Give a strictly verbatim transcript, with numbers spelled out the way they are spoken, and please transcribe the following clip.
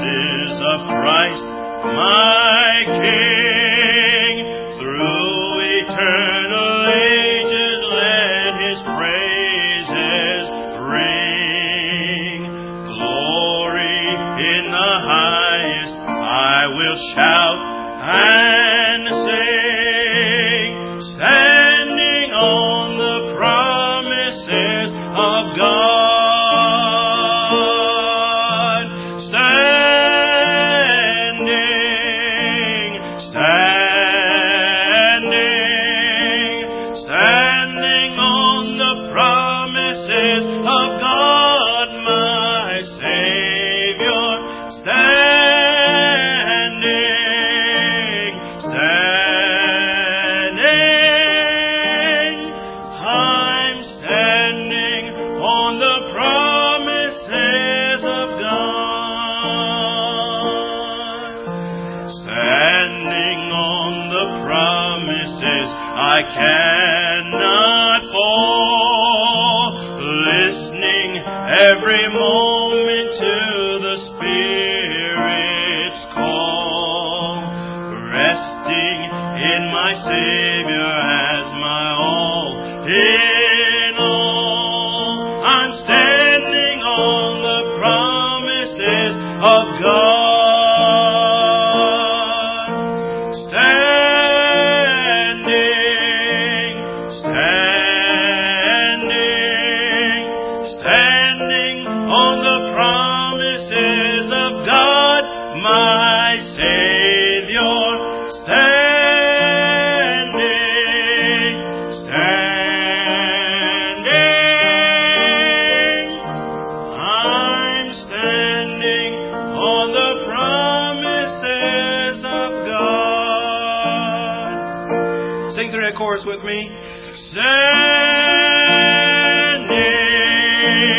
promises of Christ, my King. Through eternal ages let His praises ring. Glory in the highest I will shout and sing, standing on the promises of God. Standing, standing, standing on the promises of God, my Savior. Standing, standing, I'm standing on the promises of God. Standing on the promises, I cannot fall. Listening every moment to the Spirit's call. Resting in my Savior as my all in all. I'm standing on the promises of God. Standing, standing, standing on the promises of God, my Savior. Standing, standing, I'm standing on the promises of God. Sing through that chorus with me. Standing,